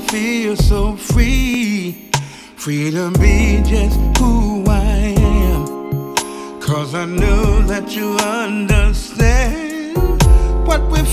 feel so free, free to be just who I am. 'Cause I know that you understand what we're